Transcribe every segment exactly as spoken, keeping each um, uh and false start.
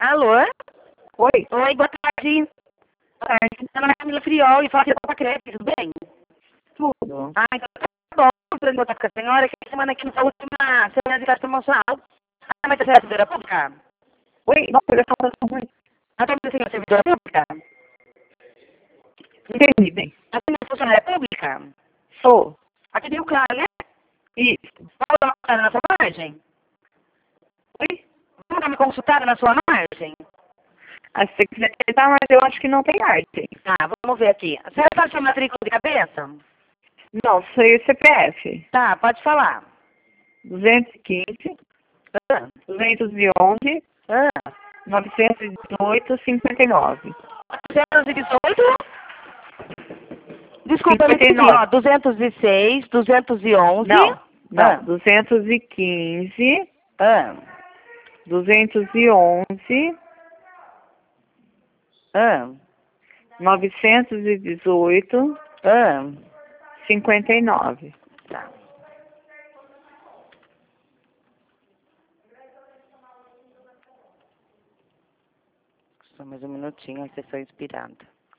Alô? Oi, Oi, boa tarde. boa tarde. Meu nome é Camila Friol e falo aqui da Copa Crepe, tudo bem? Tudo. Ah, então tá bom. Estou em contato com a senhora que a semana aqui na última semana de classe promocional. Ah, mas você é servidora pública? Oi, não, eu falo muito. A senhora é servidora pública? Entendi bem. A senhora é funcionária pública? Sou. Aqui tem o Claro, né? Isso. Vamos dar uma consultada na sua margem? Oi? Vamos dar uma consultada na sua margem? Ah, se você quiser tentar, mas eu acho que não tem arte. Tá, vamos ver aqui. A senhora sabe sua matrícula de cabeça? Não, sei o C P F. Tá, pode falar. duzentos e quinze, Ah, duzentos e onze, ah. novecentos e dezoito, cinquenta e nove. quatrocentos e dezoito? Desculpa, eu não cinquenta e entendi. Ó, nove. duzentos e seis, duzentos e onze. Não, não. Ah, duzentos e quinze, ah, duzentos e onze, ah, novecentos e dezoito, ah. cinquenta e nove. Tá. Só mais um minutinho, a sessão inspirada.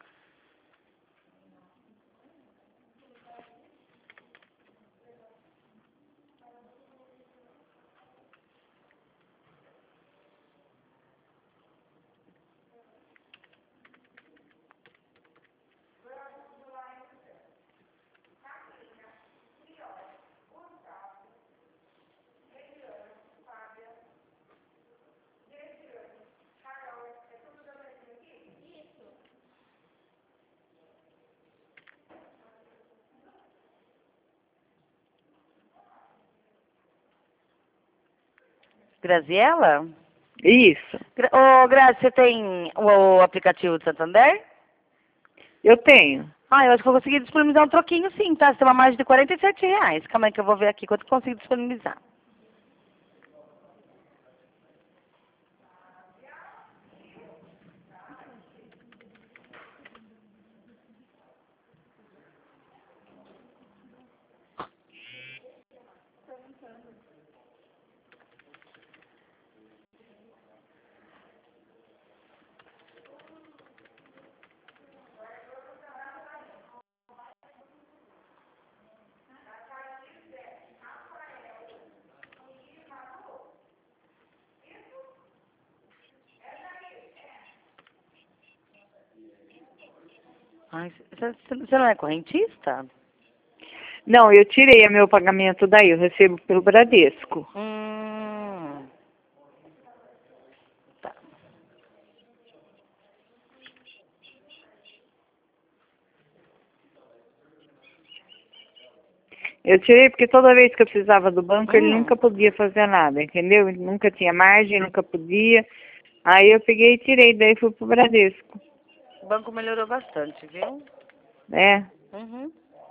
Graziela? Isso. Gra Ô, Grazi, você tem o, o aplicativo do Santander? Eu tenho. Ah, eu acho que eu consegui disponibilizar um troquinho sim, tá? Você tem uma margem de quarenta e sete reais. Calma aí que eu vou ver aqui quanto eu consigo disponibilizar. Ai, você você não é correntista? Não, eu tirei meu pagamento daí, eu recebo pelo Bradesco. Hum. Tá. Eu tirei porque toda vez que eu precisava do banco, ele Hum. nunca podia fazer nada, entendeu? Ele nunca tinha margem, nunca podia. Aí eu peguei e tirei, daí fui pro Bradesco. O banco melhorou bastante, viu? É. Uhum.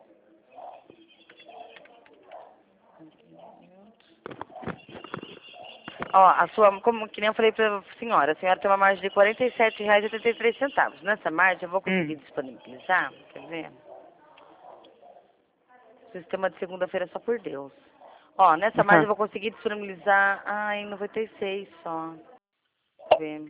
Ó, a sua, como que nem eu falei pra senhora, a senhora tem uma margem de quarenta e sete reais e oitenta e três centavos. Nessa margem eu vou conseguir Hum. disponibilizar, quer ver? Sistema de segunda-feira só por Deus. Ó, nessa margem eu Uhum. vou conseguir disponibilizar, ai, noventa e seis só. Quer ver?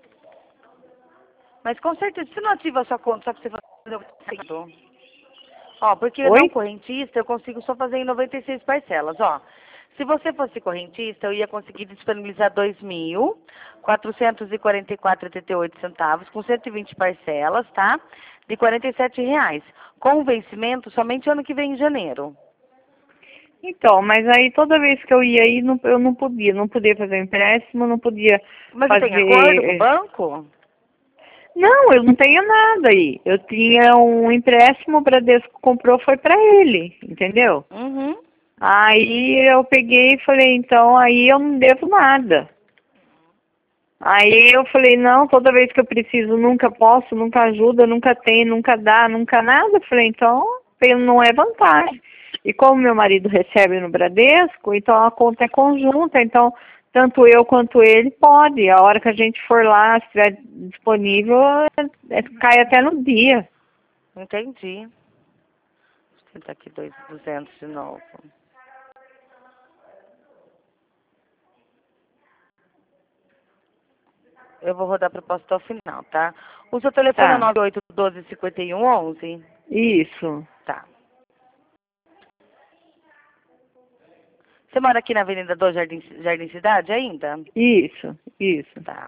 Mas com certeza, você não ativa a sua conta só pra você fazer o seguidor. Ó, porque eu não Oi? correntista, eu consigo só fazer em noventa e seis parcelas, ó. Se você fosse correntista, eu ia conseguir disponibilizar dois mil quatrocentos e quarenta e quatro reais e oitenta e oito centavos, com cento e vinte parcelas, tá? De quarenta e sete reais. Com vencimento somente ano que vem, em janeiro. Então, mas aí toda vez que eu ia aí, não- eu não podia. Não podia fazer empréstimo, não podia Mas você tem acordo com o fazer... banco? Não, eu não tenho nada aí. Eu tinha um empréstimo, o Bradesco comprou, foi pra ele, entendeu? Uhum. Aí eu peguei e falei, então aí eu não devo nada. Aí eu falei, não, toda vez que eu preciso, nunca posso, nunca ajuda, nunca tem, nunca dá, nunca nada. Eu falei, então, não é vantagem. E como meu marido recebe no Bradesco, então a conta é conjunta, então tanto eu quanto ele pode. A hora que a gente for lá, se estiver disponível, é, cai até no dia. Entendi. Deixa eu tentar aqui dois, duzentos de novo. eu vou rodar a proposta até o final, tá? O seu telefone é Tá. nove oito um dois, cinco um um um. Isso. Tá. Você mora aqui na Avenida do Jardim, Jardim Cidade ainda? Isso. Isso. Tá.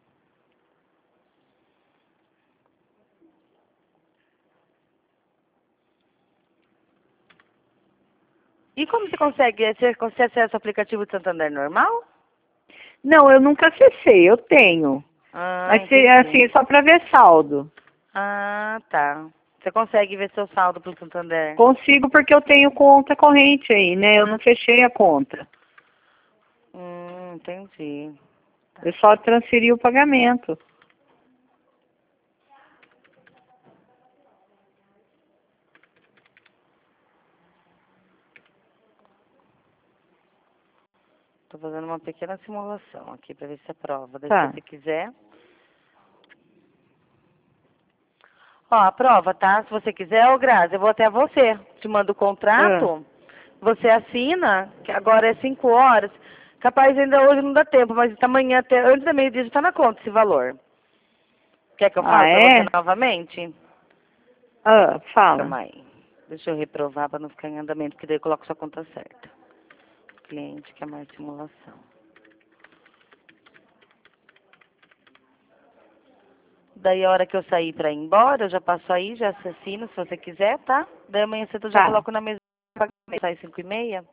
E como você consegue? Você consegue acessar o aplicativo de Santander normal? Não, eu nunca acessei, eu tenho. Ah, Mas se- entendi. assim, só para ver saldo. Ah, tá. Você consegue ver seu saldo pro Santander? Consigo porque eu tenho conta corrente aí, né? Eu não fechei a conta. Hum, entendi. Eu só transferi o pagamento. Tô fazendo uma pequena simulação aqui pra ver se aprova. Daí Tá. se você quiser. Ó, aprova, tá? Se você quiser, ô Grazi, eu vou até você. Te mando o Ah, contrato. Você assina, que agora é cinco horas. Capaz ainda hoje não dá tempo, mas amanhã até antes da meio-dia já tá na conta esse valor. Quer que eu ah fale pra você é? novamente? Ah, fala. Calma aí. Deixa eu reprovar pra não ficar em andamento, porque daí eu coloco sua conta certa. Cliente quer mais simulação. Daí a hora que eu sair pra ir embora, eu já passo aí, já assino se você quiser, tá? Daí amanhã cedo eu já Tá. coloco na mesa de pagamento. Sai cinco e meia.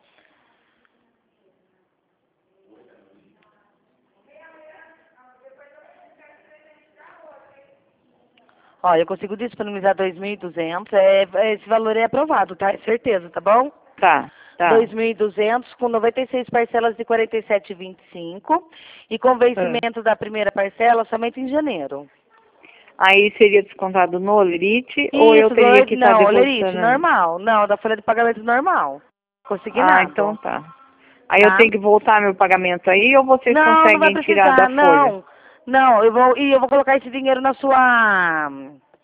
Ó, eu consigo disponibilizar dois mil e duzentos. É, é, esse valor é aprovado, tá? É certeza, tá bom? Tá. Tá. dois mil e duzentos com noventa e seis parcelas de quarenta e sete vírgula vinte e cinco e com Ah. vencimento da primeira parcela somente em janeiro. Aí seria descontado no Olerite ou eu Isso, teria Lorete, que estar não, Olerite, depositando? normal. Não, da folha de pagamento normal. Ah, então Consignado, tá. Aí eu tá? tenho que voltar meu pagamento aí ou vocês Não, não vai conseguem tirar da precisar, folha? não. Não, eu vou, e eu vou colocar esse dinheiro na sua,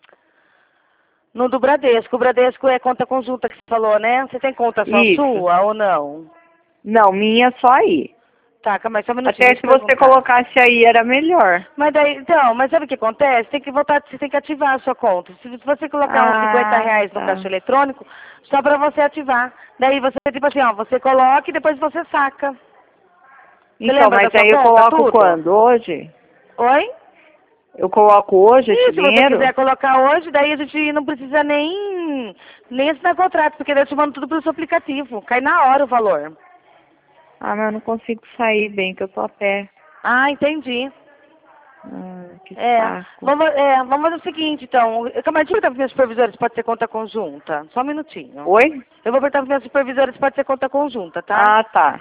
no do Bradesco. O Bradesco é conta conjunta que você falou, né? Você tem conta só Isso. sua ou não? Não, minha só aí. Tá, calma aí, só um minutinho, Até deixa se eu você perguntar. colocasse aí era melhor. Mas daí, então, mas sabe o que acontece? Tem que voltar, você tem que ativar a sua conta. Se você colocar uns cinquenta Ah, reais no tá. caixa eletrônico, só pra você ativar. Daí você, tipo assim, ó, você coloca e depois você saca. Você Então, lembra mas da sua aí eu conta, coloco tudo? quando? Hoje? Oi? Eu coloco hoje E esse se você dinheiro? quiser colocar hoje, daí a gente não precisa nem, nem assinar contrato, porque daí eu te mando tudo pelo seu aplicativo. Cai na hora o valor. Ah, mas eu não consigo sair bem, que eu tô a pé. Ah, entendi. Ah, que É, saco. vamos, é, vamos fazer o seguinte, então. Calma aí, deixa eu perguntar para os meus supervisores, pode ser conta conjunta. Só um minutinho. Oi? Eu vou perguntar para os meus supervisores, pode ser conta conjunta, tá? Ah, tá.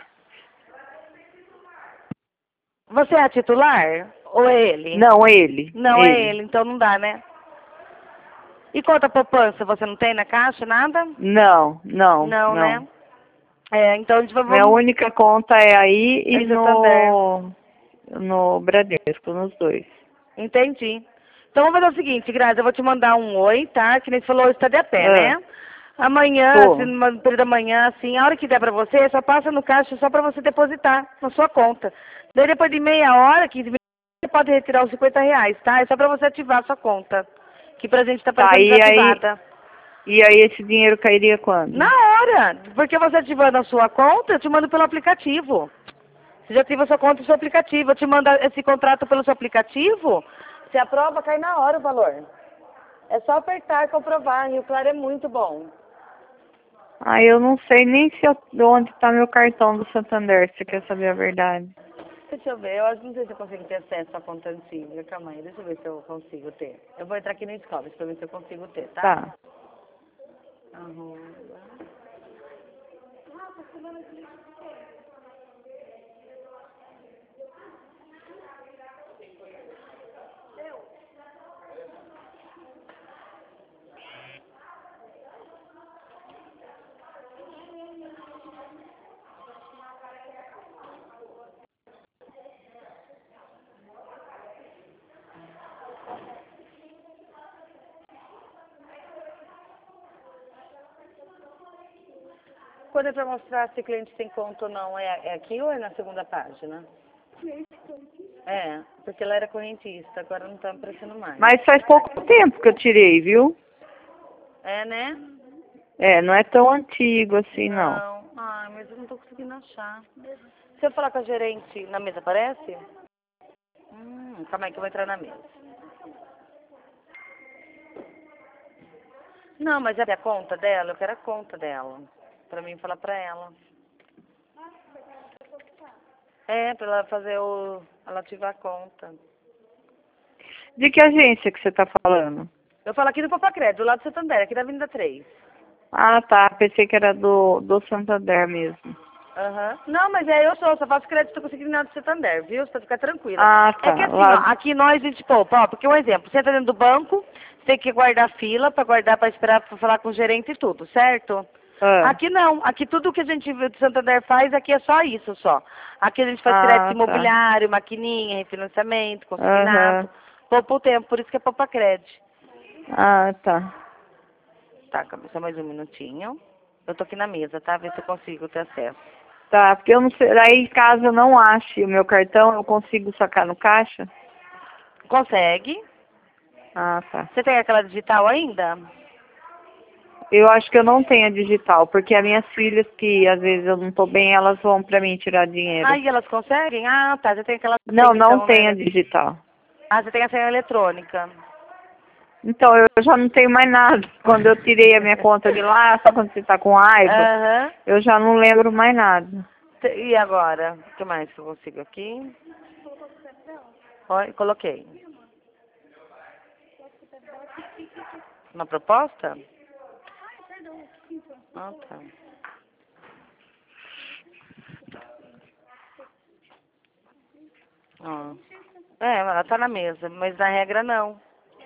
Você é a titular? Ou é ele? Não, ele. Não, é Ele. ele, então não dá, né? E conta poupança, você não tem na caixa, nada? Não, não, Não, não. né? É, então a gente vai, Minha vamos... única conta é aí É e Santander. no, no Bradesco, nos dois. Entendi. Então vamos fazer o seguinte, Grazi, eu vou te mandar um oi, tá? Que nem você falou, hoje está de a pé, Ah, né? Amanhã, assim, tô. no período da manhã, assim, a hora que der pra você, só passa no caixa só pra você depositar na sua conta. Daí depois de meia hora, quinze minutos, você pode retirar os cinquenta reais, tá? É só pra você ativar a sua conta. Que pra gente tá Tá, parecendo e aí, desativada. e aí esse dinheiro cairia Na quando? hora! Porque você ativando a sua conta, eu te mando pelo aplicativo. Você já ativa a sua conta no seu aplicativo. Eu te mando esse contrato pelo seu aplicativo, você aprova, cai na hora o valor. É só apertar e comprovar. Rio Claro é muito bom. Ah, eu não sei nem se eu, onde tá meu cartão do Santander, se você quer saber a verdade. Deixa eu ver, eu acho- não sei se eu consigo ter acesso à conta antiga. Calma aí, deixa eu ver se eu consigo ter. Eu vou entrar aqui no Discovery pra ver se eu consigo ter, tá? Tá. Arroba. Quando é pra mostrar se o cliente tem conta ou não, é, é aqui ou é na segunda página? É, porque ela era correntista, agora não tá aparecendo mais. Mas faz pouco tempo que eu tirei, viu? É, né? É, não é tão antigo assim, não. Não. Ai, mas eu não tô conseguindo achar. Se eu falar com a gerente na mesa, aparece? Hum, calma aí que eu vou entrar na mesa. Não, mas é a conta dela? Eu quero a conta dela. Pra mim falar pra ela. É, pra ela fazer o... ela ativar a conta. De que agência que você tá falando? Eu falo aqui do Papacred, do lado do Santander, aqui da Avenida três. Ah, tá. Pensei que era do, do Santander mesmo. Aham. Não, mas é, eu sou, só faço crédito consignado do Santander, viu? Você ficar tranquila. Ah, É que tá. assim, ó, Lá... aqui nós a gente poupa, ó, porque um exemplo, você entra dentro do banco, você tem que guardar fila pra guardar, pra esperar pra falar com o gerente e tudo, certo? Ah, Aqui não, aqui tudo que a gente do Santander faz, aqui é só isso, só. Aqui a gente faz crédito ah, tá. imobiliário, maquininha, refinanciamento, consignado, Aham. poupa o tempo, por isso que é poupa crédito. Ah, tá. Tá, cabe só mais um minutinho. Eu tô aqui na mesa, tá? Ver se eu consigo ter acesso. Tá, porque eu não sei. Aí caso eu não ache o meu cartão, eu consigo sacar no caixa? Consegue? Ah, tá. Você tem aquela digital ainda? Eu acho que eu não tenho a digital, porque as minhas filhas, que às vezes eu não tô bem, elas vão pra mim tirar dinheiro. Aí elas conseguem? Ah, tá. Você tem aquela Não, senha não então, tenho a né? digital. Ah, você tem a senha eletrônica. Então, eu já não tenho mais nada. Quando eu tirei a minha conta de lá, só quando você tá com raiva, Aham. eu já não lembro mais nada. Te- E agora? O que mais que eu consigo aqui? Oi, coloquei. Uma proposta? Ah, tá. Ó. É, ela tá na mesa, mas na regra não.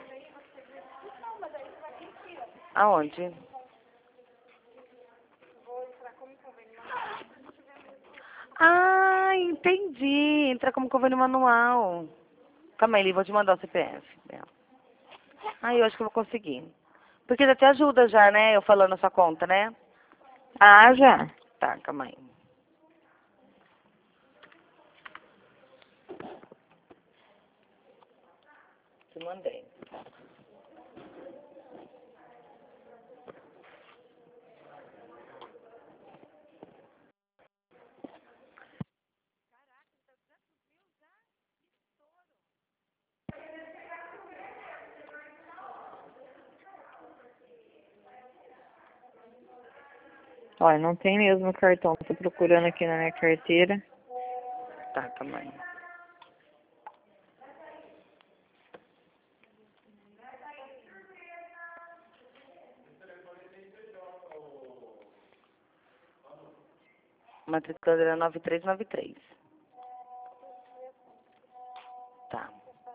Aonde? Ah, entendi. Entra como convênio manual. Calma aí, vou te mandar o C P F dela. Ah, eu acho que eu vou conseguir. Porque já te ajuda já, né? Eu falando a sua conta, né? Ah, já. Tá, calma aí. Te mandei. Olha, não tem mesmo o cartão. Tô procurando aqui na minha carteira. Tá, calma aí. Matrícula era nove três nove três. Tá.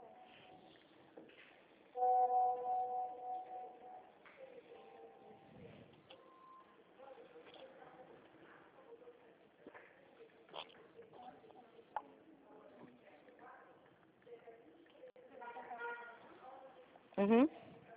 Uhum.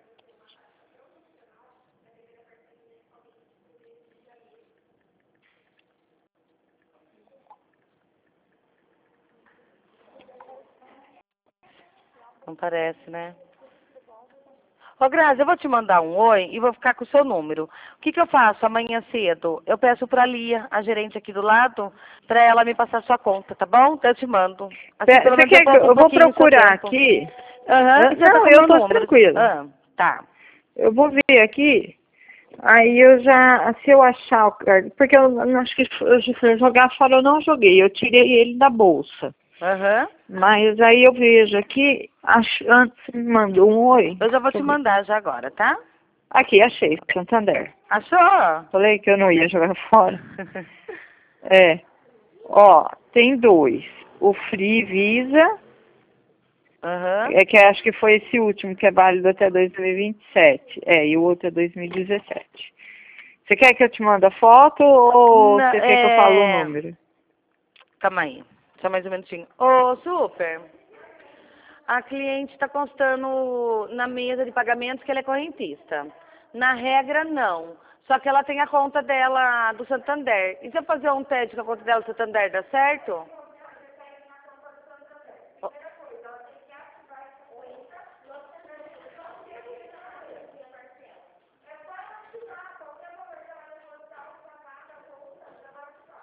Não parece, né? Ô, Grazi, eu vou te mandar um oi e vou ficar com o seu número. O que que eu faço amanhã cedo? Eu peço pra Lia, a gerente aqui do lado, pra ela me passar sua conta, tá bom? Então eu te mando. Assim, pelo Você menos eu quer que eu, poupo um eu vou pouquinho o seu procurar tempo. aqui? Aham, Ah, que você tá não, com o eu meu tô número. tranquila. Ah, tá. Eu vou ver aqui. Aí eu já, se eu achar o cartão, porque eu não acho que eu, se eu jogar fora eu não joguei, eu tirei ele da bolsa. Aham. Mas aí eu vejo aqui, acho, antes me mandou um oi. Eu já vou Deixa te eu ver. mandar já agora, tá? Aqui, achei, Santander. Achou? Falei que eu não ia jogar fora. É, ó, tem dois. O Free Visa, Aham. é que acho que foi esse último, que é válido até dois mil e vinte e sete. É, e o outro é dois mil e dezessete. Você quer que eu te mande a foto ou Na- você quer que eu fale o é... número? Calma aí. Só mais um minutinho. Ô, Super. A cliente está constando na mesa de pagamentos que ela é correntista. Na regra, não. Só que ela tem a conta dela do Santander. E se eu fazer um teste com a conta dela do Santander, dá certo?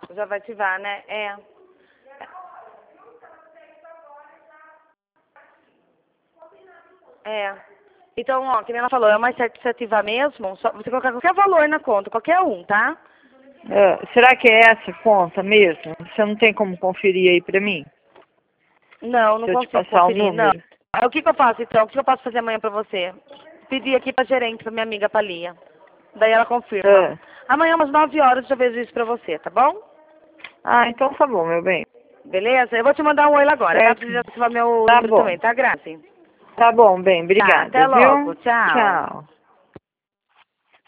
Já vai ativar, né? É. É. Então, ó, que nem ela falou, é mais certo você ativar mesmo, só você colocar qualquer valor na conta, qualquer um, tá? Ah, será que é essa conta mesmo? Você não tem como conferir aí pra mim? Não, não Se eu te consigo passar o conferir, não. número. Aí, o que que eu faço, então? O que que eu posso fazer amanhã pra você? Pedir aqui pra gerente, pra minha amiga Palia. Daí ela confirma. Ah, Amanhã, umas nove horas, eu já vejo isso pra você, tá bom? ah, então tá bom, meu bem. Beleza? Eu vou te mandar um oi agora, tá? Certo? Precisa ativar meu Tá número bom. também, tá, Grazi? Tá bom, bem, Tá, obrigada, até viu? logo. Tchau. Tchau.